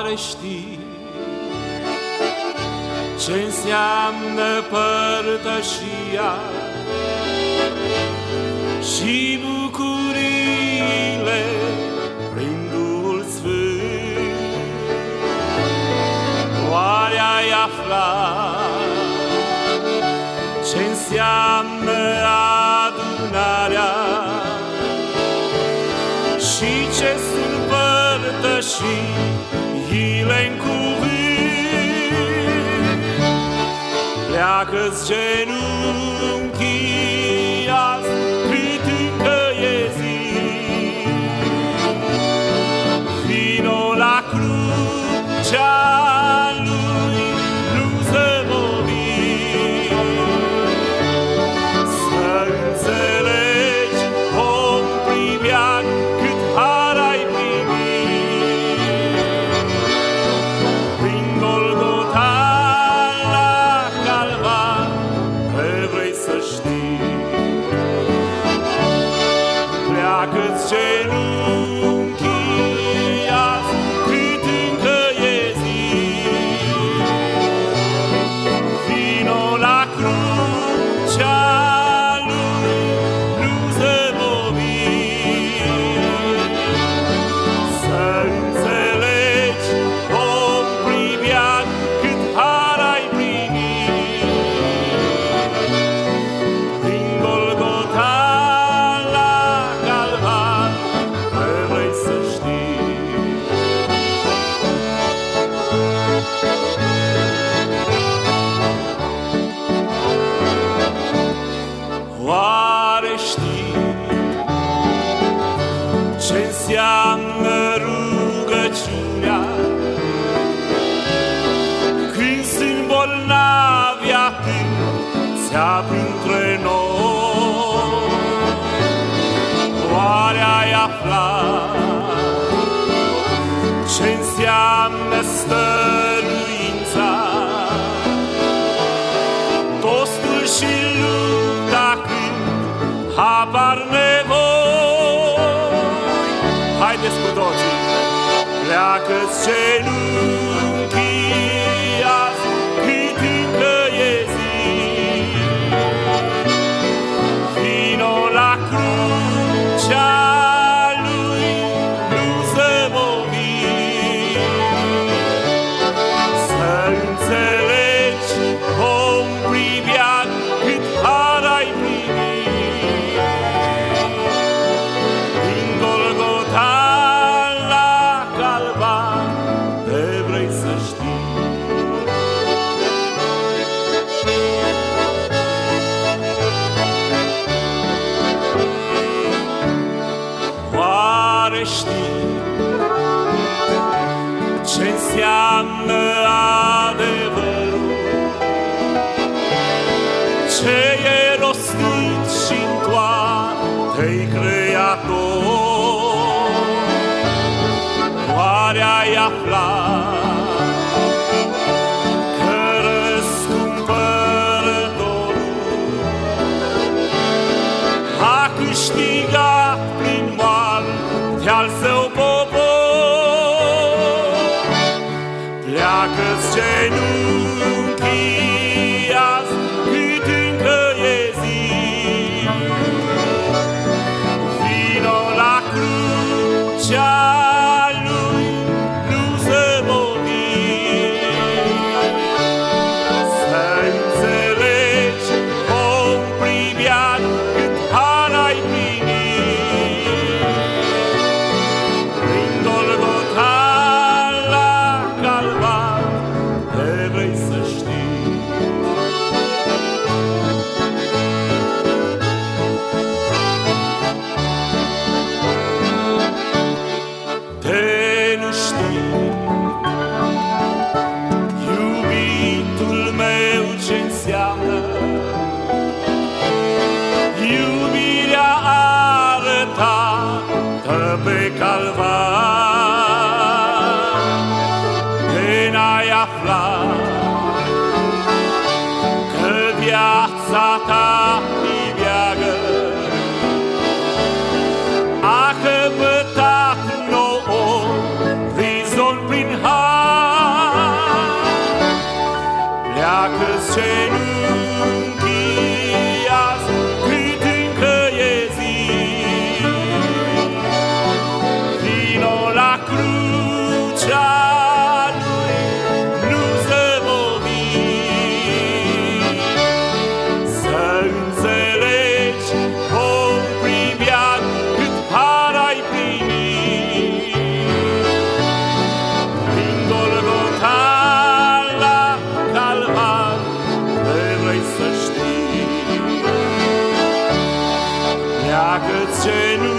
Oare știi ce înseamnă părtășia și bucuriile prin Duhul Sfânt? Oare ai aflat ce înseamnă adunarea și ce sunt părtășiile în cuvânt? Pleacă-ți genunchii azi cât încă e zi, vino la crucea lui, nu zăbovi, să înțelegi, om pribeag, cât har ai primit prin Golgota la Calvar, că vrei să știi. Pleacă-ți genunchii azi cât încă e zi, vino la crucea lui, nu zăbovi, să înțelegi, om pribeag, cât har ai primit prin Golgota la Calvar, că vrei să știi. Oare știi ce înseamnă rugăciunea când sunt bolnavi atâția printre noi? Oare ai aflat ce înseamnă stăruința, tostul și lupta când apar nevoi? Haideți cu toții, pleacă-ți genunchii azi cât încă e zi, vino la crucea lui, nu zăbovi, să înțelegi, om pribeag, cât har ai primit prin Golgota la Calvar, că vrei să știi. Oare știi ce înseamnă adevărul, ce e rostit și-n toate-i Creator? Oare ai aflat că Răscumpărătorul a câștigat prin moarte al său popor? Pleacă-ți genunchii azi cât încă e zi, vino la crucea lui, nu zăbovi, să înțelegi, om pribeag, cât har ai primit prin Golgota la Calvar, că vrei să știi. De nu știi, iubitul meu, ce înseamnă iubirea arătată pe Calvar? De n-ai aflat că viața ta pribeagă a căpătat nou orizont prin har? toți ce nu